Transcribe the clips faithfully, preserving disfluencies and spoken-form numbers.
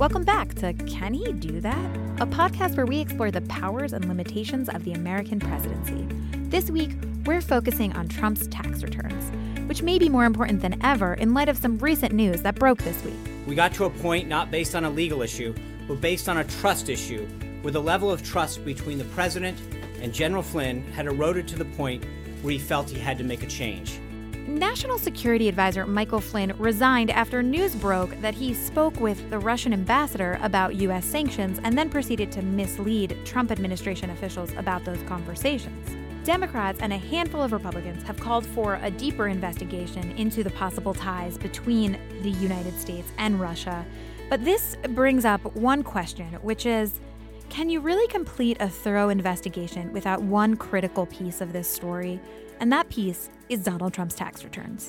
Welcome back to Can He Do That? A podcast where we explore the powers and limitations of the American presidency. This week, we're focusing on Trump's tax returns, which may be more important than ever in light of some recent news that broke this week. We got to a point not based on a legal issue, but based on a trust issue, where the level of trust between the president and General Flynn had eroded to the point where he felt he had to make a change. National Security Advisor Michael Flynn resigned after news broke that he spoke with the Russian ambassador about U S sanctions and then proceeded to mislead Trump administration officials about those conversations. Democrats and a handful of Republicans have called for a deeper investigation into the possible ties between the United States and Russia. But this brings up one question, which is, can you really complete a thorough investigation without one critical piece of this story? And that piece is Donald Trump's tax returns.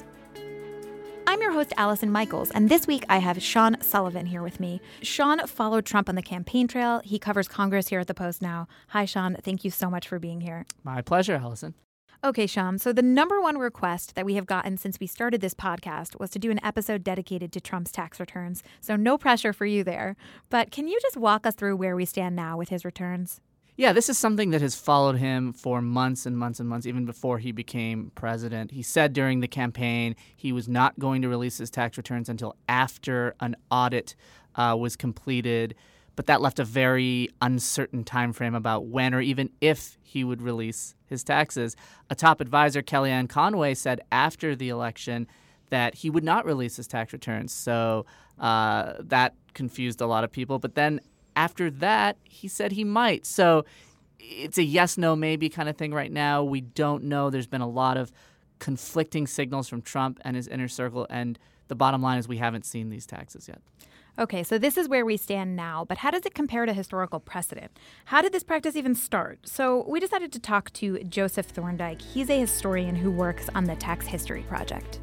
I'm your host, Allison Michaels, and this week I have Sean Sullivan here with me. Sean followed Trump on the campaign trail. He covers Congress here at the Post now. Hi, Sean. Thank you so much for being here. My pleasure, Allison. Okay, Sean, so the number one request that we have gotten since we started this podcast was to do an episode dedicated to Trump's tax returns, so no pressure for you there. But can you just walk us through where we stand now with his returns? Yeah, this is something that has followed him for months and months and months, even before he became president. He said during the campaign he was not going to release his tax returns until after an audit uh, was completed, but that left a very uncertain time frame about when or even if he would release his taxes. A top advisor, Kellyanne Conway, said after the election that he would not release his tax returns, so uh, that confused a lot of people. But then after that, he said he might. So it's a yes, no, maybe kind of thing right now. We don't know. There's been a lot of conflicting signals from Trump and his inner circle, and the bottom line is we haven't seen these taxes yet. Okay, so this is where we stand now, but how does it compare to historical precedent? How did this practice even start? So we decided to talk to Joseph Thorndike. He's a historian who works on the Tax History Project.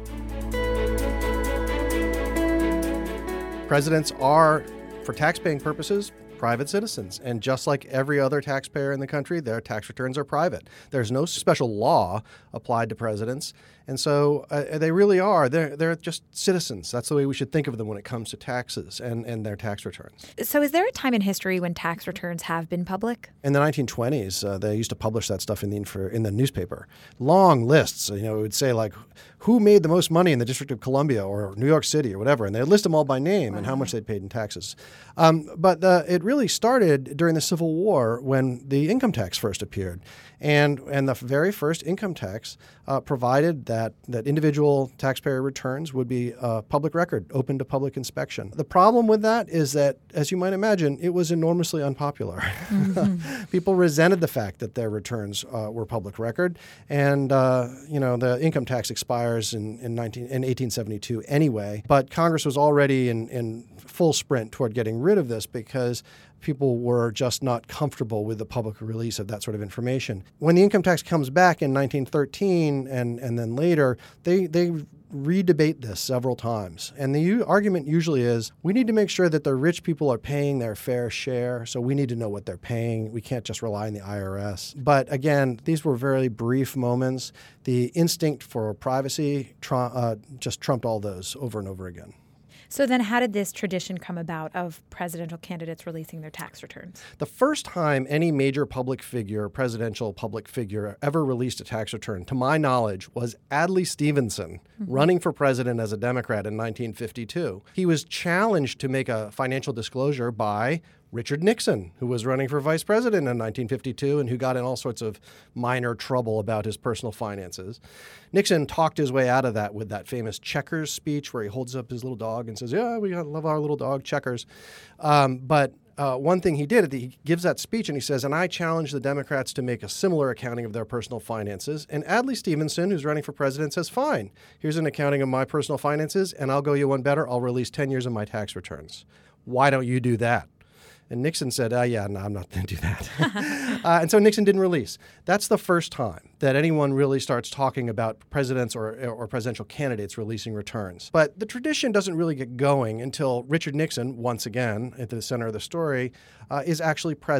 Presidents are, for taxpaying purposes, private citizens. And just like every other taxpayer in the country, their tax returns are private. There's no special law applied to presidents. And so uh, they really are. They're, they're just citizens. That's the way we should think of them when it comes to taxes and, and their tax returns. So is there a time in history when tax returns have been public? In the nineteen twenties, uh, they used to publish that stuff in the infor- in the newspaper. Long lists. You know, it would say, like, who made the most money in the District of Columbia or New York City or whatever, and they'd list them all by name wow. and how much they'd paid in taxes. Um, but uh, it really started during the Civil War when the income tax first appeared. And and the very first income tax uh, provided that, that individual taxpayer returns would be a public record, open to public inspection. The problem with that is that, as you might imagine, it was enormously unpopular. Mm-hmm. People resented the fact that their returns uh, were public record. And, uh, you know, the income tax expires in, in, nineteen, in eighteen seventy-two anyway. But Congress was already in, in full sprint toward getting rid of this because people were just not comfortable with the public release of that sort of information. When the income tax comes back in nineteen thirteen and, and then later, they, they re-debate this several times. And the u- argument usually is, we need to make sure that the rich people are paying their fair share, so we need to know what they're paying. We can't just rely on the I R S. But again, these were very brief moments. The instinct for privacy tr- uh, just trumped all those over and over again. So then how did this tradition come about of presidential candidates releasing their tax returns? The first time any major public figure, presidential public figure, ever released a tax return, to my knowledge, was Adlai Stevenson, mm-hmm. running for president as a Democrat in nineteen fifty-two. He was challenged to make a financial disclosure by Richard Nixon, who was running for vice president in nineteen fifty-two and who got in all sorts of minor trouble about his personal finances. Nixon talked his way out of that with that famous Checkers speech where he holds up his little dog and says, yeah, we love our little dog, Checkers. Um, but uh, one thing he did, he gives that speech and he says, and I challenge the Democrats to make a similar accounting of their personal finances. And Adlai Stevenson, who's running for president, says, fine, here's an accounting of my personal finances, and I'll go you one better. I'll release ten years of my tax returns. Why don't you do that? And Nixon said, oh, yeah, no, I'm not going to do that. uh, and so Nixon didn't release. That's the first time that anyone really starts talking about presidents or, or presidential candidates releasing returns. But the tradition doesn't really get going until Richard Nixon, once again, at the center of the story, uh, is actually president.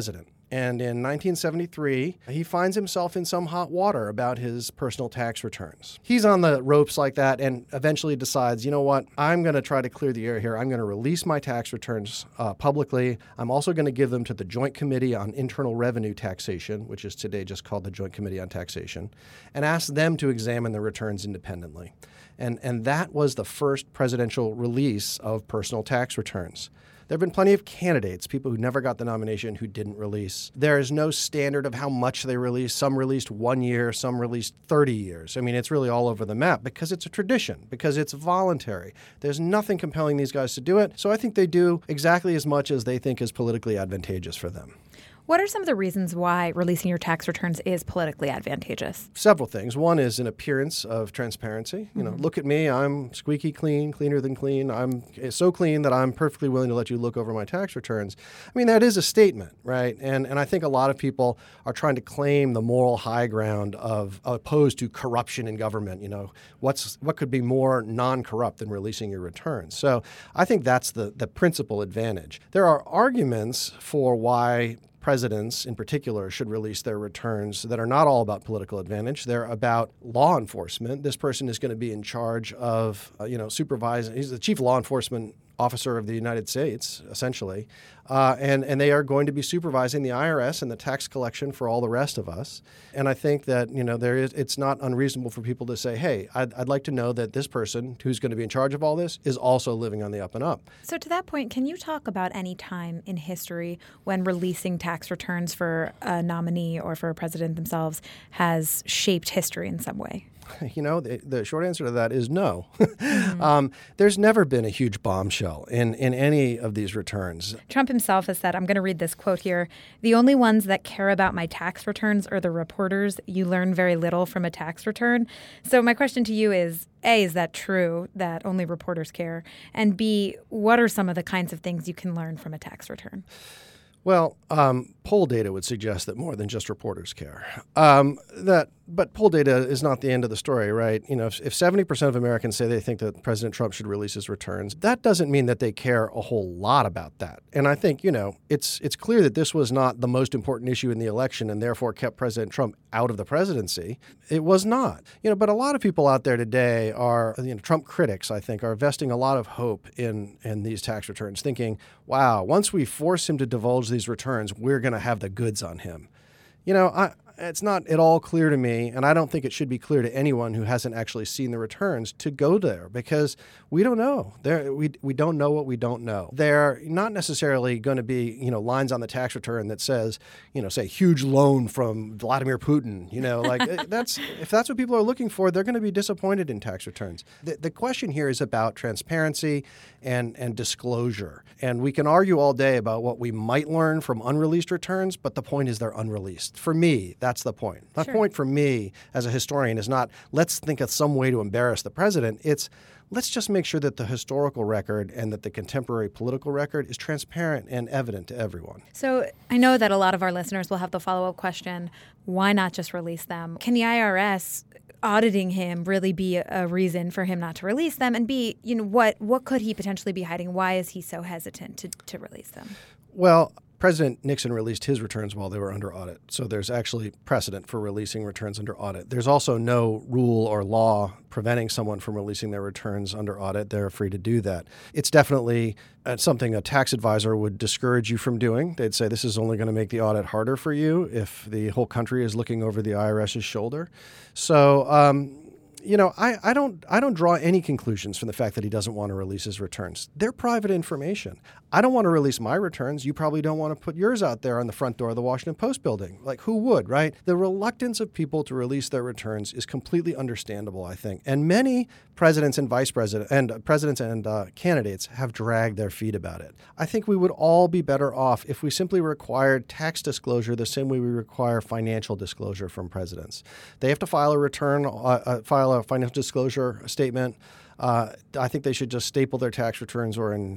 And in nineteen seventy-three, he finds himself in some hot water about his personal tax returns. He's on the ropes like that and eventually decides, you know what, I'm going to try to clear the air here. I'm going to release my tax returns uh, publicly. I'm also going to give them to the Joint Committee on Internal Revenue Taxation, which is today just called the Joint Committee on Taxation, and ask them to examine the returns independently. And, and that was the first presidential release of personal tax returns. There have been plenty of candidates, people who never got the nomination, who didn't release. There is no standard of how much they released. Some released one year, some released thirty years. I mean, it's really all over the map because it's a tradition, because it's voluntary. There's nothing compelling these guys to do it. So I think they do exactly as much as they think is politically advantageous for them. What are some of the reasons why releasing your tax returns is politically advantageous? Several things. One is an appearance of transparency. You know, mm-hmm. Look at me. I'm squeaky clean, cleaner than clean. I'm so clean that I'm perfectly willing to let you look over my tax returns. I mean, that is a statement, right? And and I think a lot of people are trying to claim the moral high ground of opposed to corruption in government. You know, what's what could be more non-corrupt than releasing your returns? So I think that's the the principal advantage. There are arguments for why presidents in particular should release their returns that are not all about political advantage. They're about law enforcement. This person is going to be in charge of, uh, you know, supervising. He's the chief law enforcement officer of the United States, essentially. Uh, and, and they are going to be supervising the I R S and the tax collection for all the rest of us. And I think that, you know, there is, it's not unreasonable for people to say, hey, I'd, I'd like to know that this person who's going to be in charge of all this is also living on the up and up. So to that point, can you talk about any time in history when releasing tax returns for a nominee or for a president themselves has shaped history in some way? You know, the, the short answer to that is no. mm-hmm. um, there's never been a huge bombshell in, in any of these returns. Trump himself has said, I'm going to read this quote here, "The only ones that care about my tax returns are the reporters. You learn very little from a tax return." So my question to you is, A, is that true that only reporters care? And B, what are some of the kinds of things you can learn from a tax return? Well, um, poll data would suggest that more than just reporters care. Um, that, but poll data is not the end of the story, right? You know, if, if seventy percent of Americans say they think that President Trump should release his returns, that doesn't mean that they care a whole lot about that. And I think, you know, it's it's clear that this was not the most important issue in the election and therefore kept President Trump out of the presidency. It was not. You know, but a lot of people out there today are, you know, Trump critics, I think, are vesting a lot of hope in, in these tax returns, thinking, wow, once we force him to divulge these returns, we're going to have the goods on him. You know, I, it's not at all clear to me, and I don't think it should be clear to anyone who hasn't actually seen the returns to go there, because we don't know. There, we we don't know what we don't know. They're not necessarily going to be, you know, lines on the tax return that says, you know, say huge loan from Vladimir Putin. You know, like that's if that's what people are looking for, they're going to be disappointed in tax returns. The, the question here is about transparency and and disclosure, and we can argue all day about what we might learn from unreleased returns, but the point is they're unreleased. For me, that's the point. The Sure. point for me as a historian is not let's think of some way to embarrass the president. It's let's just make sure that the historical record and that the contemporary political record is transparent and evident to everyone. So I know that a lot of our listeners will have the follow-up question, why not just release them? Can the I R S auditing him really be a reason for him not to release them? And B, you know, what what could he potentially be hiding? Why is he so hesitant to, to release them? Well, President Nixon released his returns while they were under audit. So there's actually precedent for releasing returns under audit. There's also no rule or law preventing someone from releasing their returns under audit. They're free to do that. It's definitely uh, something a tax advisor would discourage you from doing. They'd say this is only going to make the audit harder for you if the whole country is looking over the IRS's shoulder. So, um, You know, I, I don't I don't draw any conclusions from the fact that he doesn't want to release his returns. They're private information. I don't want to release my returns. You probably don't want to put yours out there on the front door of the Washington Post building. Like, who would, right? The reluctance of people to release their returns is completely understandable, I think. And many presidents and vice presidents and uh, presidents and uh, candidates have dragged their feet about it. I think we would all be better off if we simply required tax disclosure the same way we require financial disclosure from presidents. They have to file a return, uh, uh, file a financial disclosure statement. Uh, I think they should just staple their tax returns or in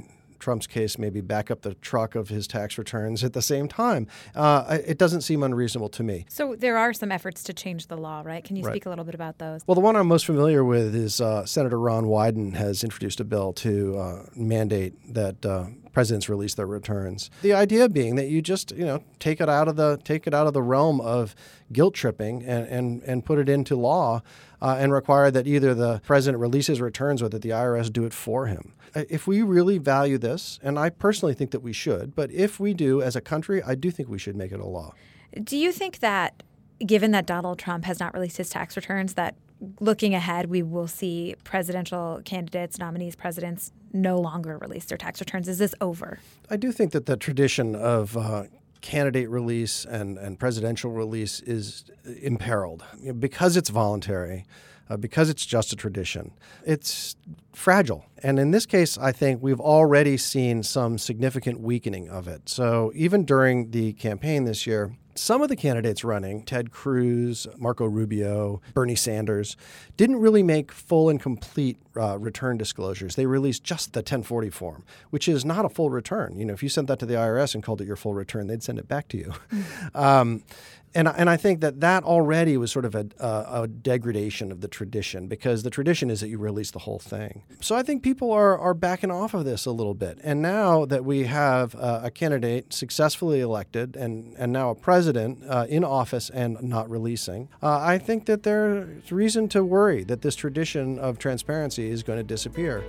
Trump's case, maybe back up the truck of his tax returns at the same time. Uh, it doesn't seem unreasonable to me. So there are some efforts to change the law, right? Can you Right. speak a little bit about those? Well, the one I'm most familiar with is uh, Senator Ron Wyden has introduced a bill to uh, mandate that uh, presidents release their returns. The idea being that you just, you know, take it out of the take it out of the realm of guilt tripping and and, and put it into law uh, and require that either the president releases returns or that the I R S do it for him. If we really value this, and I personally think that we should, but if we do as a country, I do think we should make it a law. Do you think that, given that Donald Trump has not released his tax returns, that looking ahead, we will see presidential candidates, nominees, presidents no longer release their tax returns? Is this over? I do think that the tradition of uh, candidate release and, and presidential release is imperiled because it's voluntary, uh, because it's just a tradition. It's fragile. And in this case, I think we've already seen some significant weakening of it. So even during the campaign this year, some of the candidates running, Ted Cruz, Marco Rubio, Bernie Sanders, didn't really make full and complete uh, return disclosures. They released just the ten forty form, which is not a full return. You know, if you sent that to the I R S and called it your full return, they'd send it back to you. Mm. um, and, and I think that that already was sort of a, a, a degradation of the tradition, because the tradition is that you release the whole thing. So I think people are, are backing off of this a little bit. And now that we have uh, a candidate successfully elected and, and now a president uh, in office and not releasing, uh, I think that there's reason to worry that this tradition of transparency is going to disappear.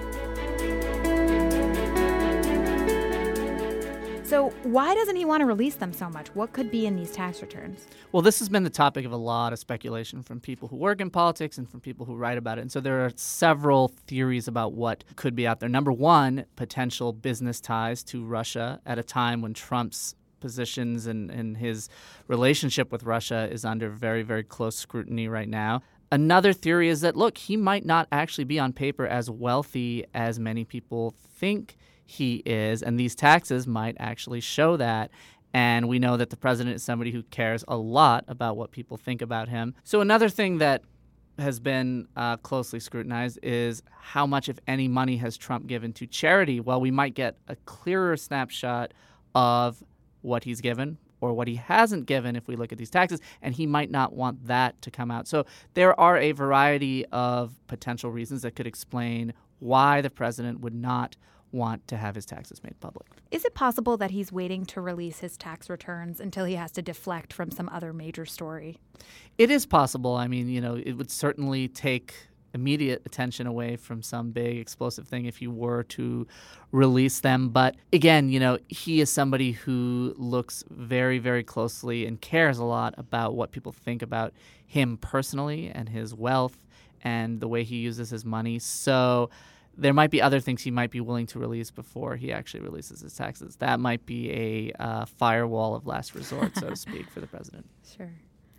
So why doesn't he want to release them so much? What could be in these tax returns? Well, this has been the topic of a lot of speculation from people who work in politics and from people who write about it. And so there are several theories about what could be out there. Number one, potential business ties to Russia at a time when Trump's positions and, and his relationship with Russia is under very, very close scrutiny right now. Another theory is that, look, he might not actually be on paper as wealthy as many people think he is, and these taxes might actually show that. And we know that the president is somebody who cares a lot about what people think about him. So another thing that has been uh, closely scrutinized is how much, if any, money has Trump given to charity. Well, we might get a clearer snapshot of what he's given or what he hasn't given if we look at these taxes, and he might not want that to come out. So there are a variety of potential reasons that could explain why the president would not want to have his taxes made public. Is it possible that he's waiting to release his tax returns until he has to deflect from some other major story? It is possible. I mean, you know, it would certainly take immediate attention away from some big explosive thing if you were to release them. But again, you know, he is somebody who looks very, very closely and cares a lot about what people think about him personally and his wealth and the way he uses his money. So there might be other things he might be willing to release before he actually releases his taxes. That might be a uh, firewall of last resort, so to speak, for the president. Sure.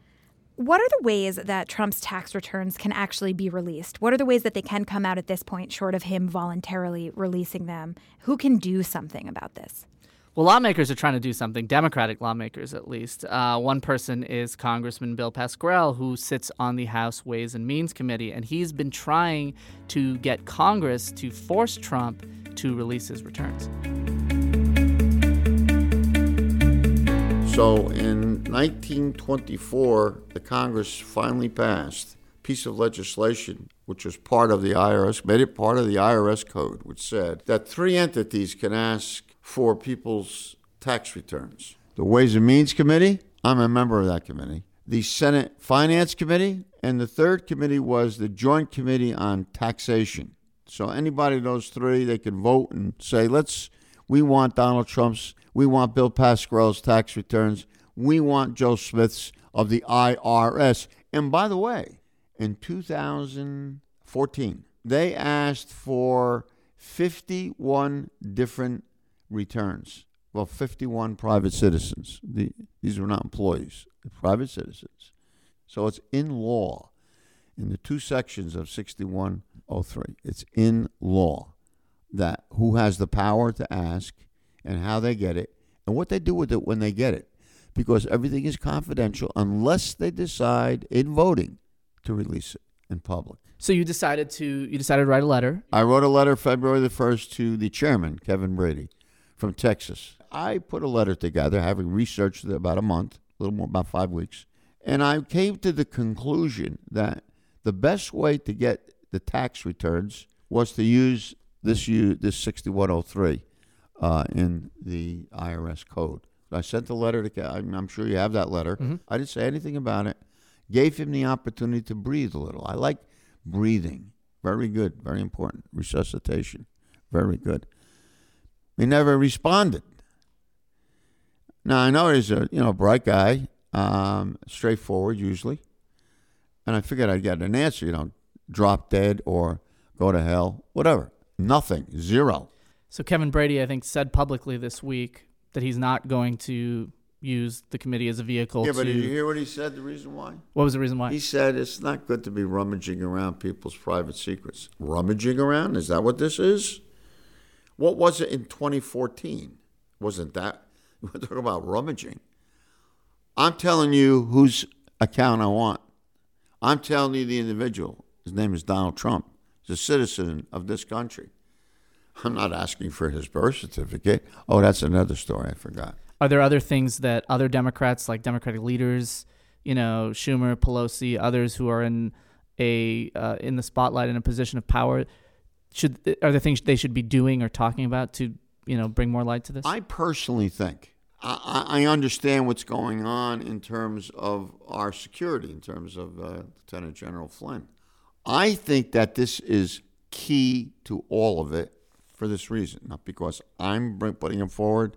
What are the ways that Trump's tax returns can actually be released? What are the ways that they can come out at this point, short of him voluntarily releasing them? Who can do something about this? Well, lawmakers are trying to do something, Democratic lawmakers at least. Uh, one person is Congressman Bill Pascrell, who sits on the House Ways and Means Committee, and he's been trying to get Congress to force Trump to release his returns. So in nineteen twenty-four, the Congress finally passed a piece of legislation which was part of the I R S, made it part of the I R S code, which said that three entities can ask for people's tax returns. The Ways and Means Committee, I'm a member of that committee. The Senate Finance Committee, and the third committee was the Joint Committee on Taxation. So anybody of those three, they could vote and say, let's, we want Donald Trump's, we want Bill Pascrell's tax returns, we want Joe Smith's of the I R S. And by the way, in two thousand fourteen, they asked for fifty-one different returns. Well, fifty-one private citizens. The, these were not employees, private citizens. So it's in law in the two sections of sixty-one oh three. It's in law that who has the power to ask and how they get it and what they do with it when they get it, because everything is confidential unless they decide in voting to release it. in public. So you decided to you decided to write a letter. I wrote a letter February the first to the chairman, Kevin Brady, from Texas. I put a letter together, having researched it about a month, a little more, about five weeks, and I came to the conclusion that the best way to get the tax returns was to use this this sixty-one oh three uh, in the I R S code. I sent the letter to. I'm sure you have that letter. Mm-hmm. I didn't say anything about it. Gave him the opportunity to breathe a little. I like breathing. Very good. Very important. Resuscitation. Very good. He never responded. Now I know he's a you know bright guy, um, straightforward usually, and I figured I'd get an answer. You know, drop dead or go to hell, whatever. Nothing. Zero. So Kevin Brady, I think, said publicly this week that he's not going to use the committee as a vehicle. Yeah, to... but did you hear what he said, the reason why? What was the reason why? He said it's not good to be rummaging around people's private secrets. Rummaging around? Is that what this is? What was it in twenty fourteen? Wasn't that? We're talking about rummaging. I'm telling you whose account I want. I'm telling you the individual. His name is Donald Trump. He's a citizen of this country. I'm not asking for his birth certificate. Oh, that's another story. I forgot. Are there other things that other Democrats, like Democratic leaders, you know, Schumer, Pelosi, others who are in a uh, in the spotlight in a position of power, should are there things they should be doing or talking about to, you know, bring more light to this? I personally think I, I understand what's going on in terms of our security, in terms of uh, Lieutenant General Flynn. I think that this is key to all of it for this reason, not because I'm putting him forward.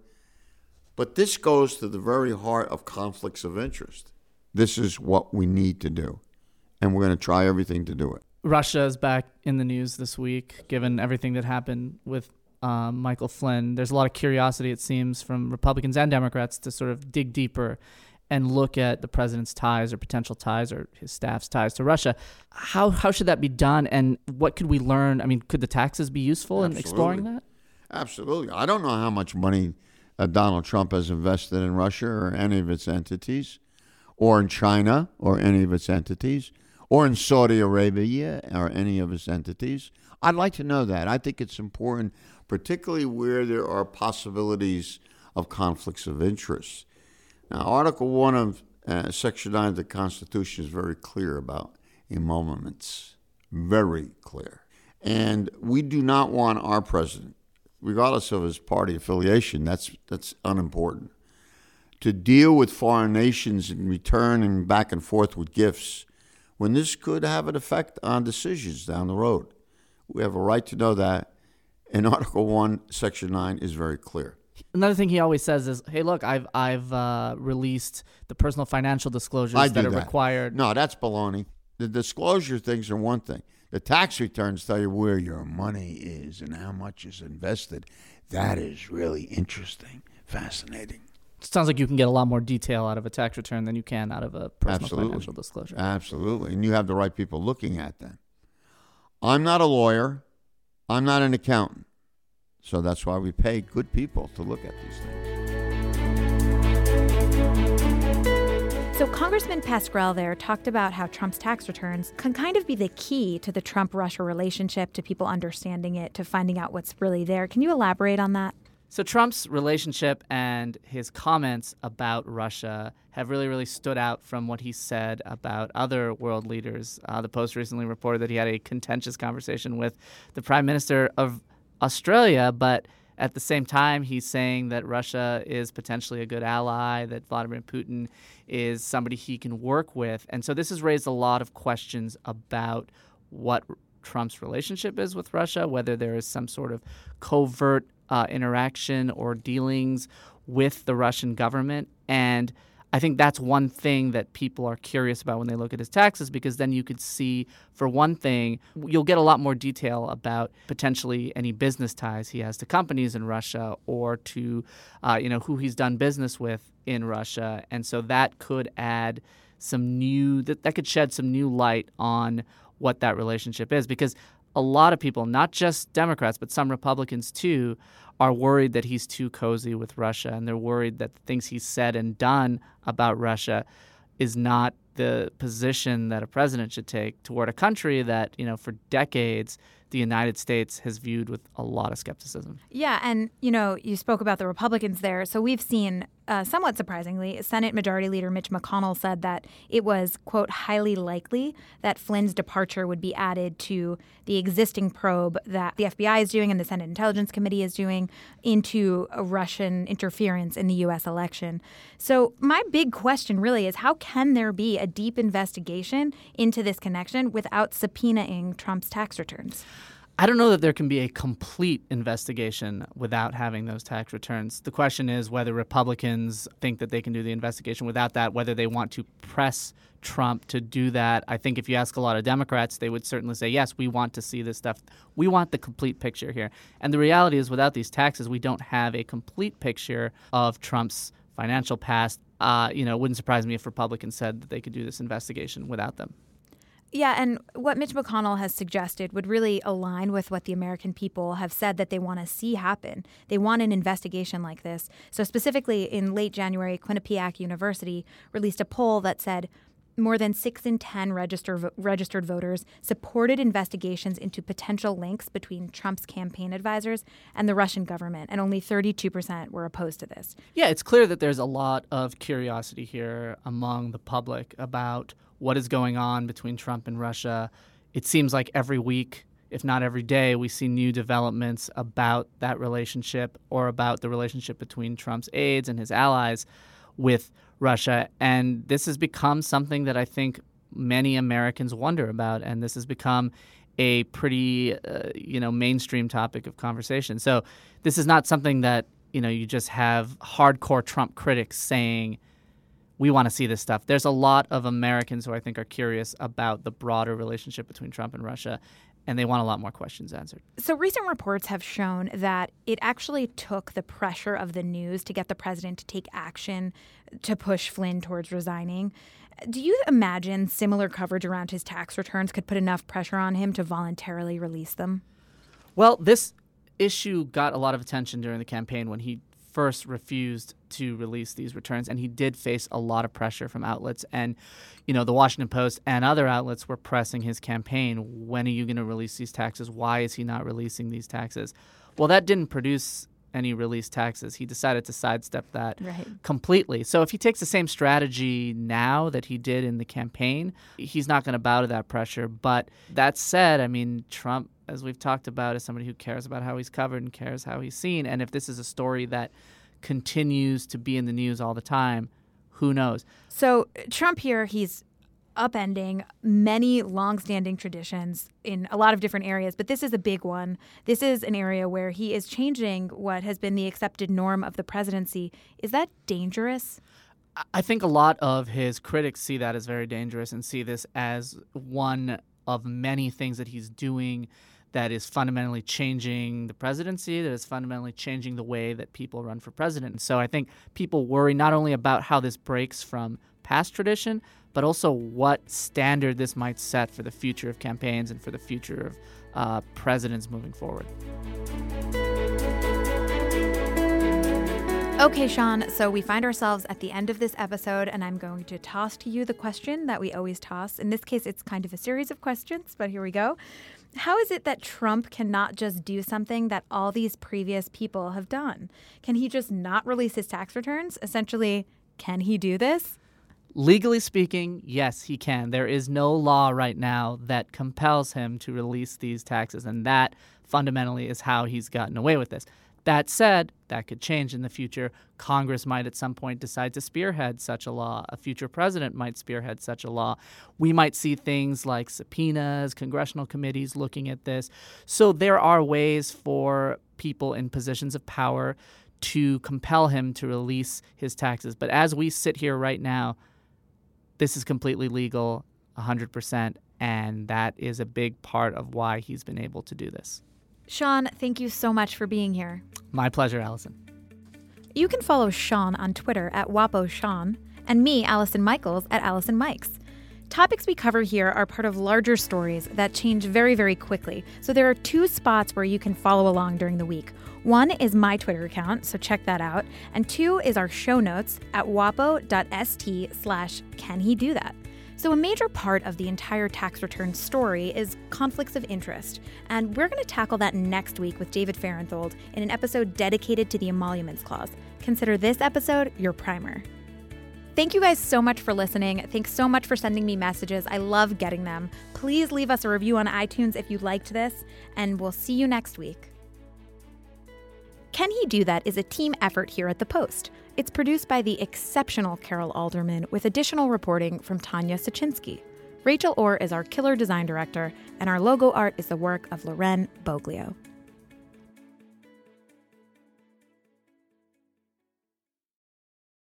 But this goes to the very heart of conflicts of interest. This is what we need to do, and we're going to try everything to do it. Russia is back in the news this week, given everything that happened with um, Michael Flynn. There's a lot of curiosity, it seems, from Republicans and Democrats to sort of dig deeper and look at the president's ties or potential ties or his staff's ties to Russia. How how should that be done, and what could we learn? I mean, could the taxes be useful Absolutely. in exploring that? Absolutely. I don't know how much money Uh, Donald Trump has invested in Russia or any of its entities, or in China or any of its entities, or in Saudi Arabia or any of its entities. I'd like to know that. I think it's important, particularly where there are possibilities of conflicts of interest. Now, Article one of uh, Section nine of the Constitution is very clear about emoluments. Very clear. And we do not want our president, regardless of his party affiliation, that's that's unimportant, to deal with foreign nations in return and back and forth with gifts when this could have an effect on decisions down the road. We have a right to know that, and Article one, Section nine is very clear. Another thing he always says is, hey, look, I've I've uh, released the personal financial disclosures I that do are that. required. No, that's baloney. The disclosure things are one thing. The tax returns tell you where your money is and how much is invested. That is really interesting, fascinating. It sounds like you can get a lot more detail out of a tax return than you can out of a personal Absolutely. financial disclosure. Absolutely. And you have the right people looking at them. I'm not a lawyer. I'm not an accountant. So that's why we pay good people to look at these things. So Congressman Pascrell there talked about how Trump's tax returns can kind of be the key to the Trump-Russia relationship, to people understanding it, to finding out what's really there. Can you elaborate on that? So Trump's relationship and his comments about Russia have really, really stood out from what he said about other world leaders. Uh, the Post recently reported that he had a contentious conversation with the Prime Minister of Australia, but at the same time, he's saying that Russia is potentially a good ally, that Vladimir Putin is somebody he can work with. And so this has raised a lot of questions about what Trump's relationship is with Russia, whether there is some sort of covert uh, interaction or dealings with the Russian government. And I think that's one thing that people are curious about when they look at his taxes, because then you could see, for one thing, you'll get a lot more detail about potentially any business ties he has to companies in Russia or to, uh, you know, who he's done business with in Russia. And so that could add some new, that, that could shed some new light on what that relationship is, because a lot of people, not just Democrats, but some Republicans too, are worried that he's too cozy with Russia, and they're worried that the things he's said and done about Russia is not the position that a president should take toward a country that, you know, for decades the United States has viewed with a lot of skepticism. Yeah, and, you know, you spoke about the Republicans there. So we've seen, uh, somewhat surprisingly, Senate Majority Leader Mitch McConnell said that it was, quote, highly likely that Flynn's departure would be added to the existing probe that the F B I is doing and the Senate Intelligence Committee is doing into a Russian interference in the U S election. So my big question really is, how can there be a deep investigation into this connection without subpoenaing Trump's tax returns? I don't know that there can be a complete investigation without having those tax returns. The question is whether Republicans think that they can do the investigation without that, whether they want to press Trump to do that. I think if you ask a lot of Democrats, they would certainly say, yes, we want to see this stuff. We want the complete picture here. And the reality is, without these taxes, we don't have a complete picture of Trump's financial past. Uh, you know, it wouldn't surprise me if Republicans said that they could do this investigation without them. Yeah, and what Mitch McConnell has suggested would really align with what the American people have said that they want to see happen. They want an investigation like this. So specifically, in late January, Quinnipiac University released a poll that said more than six in ten register, registered voters supported investigations into potential links between Trump's campaign advisors and the Russian government, and only thirty-two percent were opposed to this. Yeah, it's clear that there's a lot of curiosity here among the public about what is going on between Trump and Russia. It seems like every week, if not every day, we see new developments about that relationship or about the relationship between Trump's aides and his allies with Russia. And this has become something that I think many Americans wonder about, and this has become a pretty, uh, you know, mainstream topic of conversation. So this is not something that, you know, you just have hardcore Trump critics saying, we want to see this stuff. There's a lot of Americans who I think are curious about the broader relationship between Trump and Russia, and they want a lot more questions answered. So recent reports have shown that it actually took the pressure of the news to get the president to take action to push Flynn towards resigning. Do you imagine similar coverage around his tax returns could put enough pressure on him to voluntarily release them? Well, this issue got a lot of attention during the campaign when he first refused to release these returns, and he did face a lot of pressure from outlets. And, you know, the Washington Post and other outlets were pressing his campaign. When are you going to release these taxes? Why is he not releasing these taxes? Well, that didn't produce any released taxes. He decided to sidestep that right. completely. So if he takes the same strategy now that he did in the campaign, he's not going to bow to that pressure. But that said, I mean, Trump, as we've talked about, is somebody who cares about how he's covered and cares how he's seen. And if this is a story that continues to be in the news all the time, who knows? So Trump here, he's upending many longstanding traditions in a lot of different areas, but this is a big one. This is an area where he is changing what has been the accepted norm of the presidency. Is that dangerous? I think a lot of his critics see that as very dangerous and see this as one of many things that he's doing that is fundamentally changing the presidency, that is fundamentally changing the way that people run for president. And so I think people worry not only about how this breaks from past tradition, but also what standard this might set for the future of campaigns and for the future of uh, presidents moving forward. Okay, Sean, so we find ourselves at the end of this episode, and I'm going to toss to you the question that we always toss. In this case, it's kind of a series of questions, but here we go. How is it that Trump cannot just do something that all these previous people have done? Can he just not release his tax returns? Essentially, can he do this? Legally speaking, yes, he can. There is no law right now that compels him to release these taxes, and that fundamentally is how he's gotten away with this. That said, that could change in the future. Congress might at some point decide to spearhead such a law. A future president might spearhead such a law. We might see things like subpoenas, congressional committees looking at this. So there are ways for people in positions of power to compel him to release his taxes. But as we sit here right now, this is completely legal, one hundred percent, and that is a big part of why he's been able to do this. Sean, thank you so much for being here. My pleasure, Allison. You can follow Sean on Twitter at WapoSean and me, Allison Michaels, at Allison Mikes. Topics we cover here are part of larger stories that change very, very quickly. So there are two spots where you can follow along during the week. One is my Twitter account, so check that out. And two is our show notes at wapo.st slash can he do that. So a major part of the entire tax return story is conflicts of interest, and we're going to tackle that next week with David Fahrenthold in an episode dedicated to the emoluments clause. Consider this episode your primer. Thank you guys so much for listening. Thanks so much for sending me messages. I love getting them. Please leave us a review on iTunes if you liked this, and we'll see you next week. Can He Do That is a team effort here at The Post. It's produced by the exceptional Carol Alderman with additional reporting from Tanya Sachinsky. Rachel Orr is our killer design director, and our logo art is the work of Loren Boglio.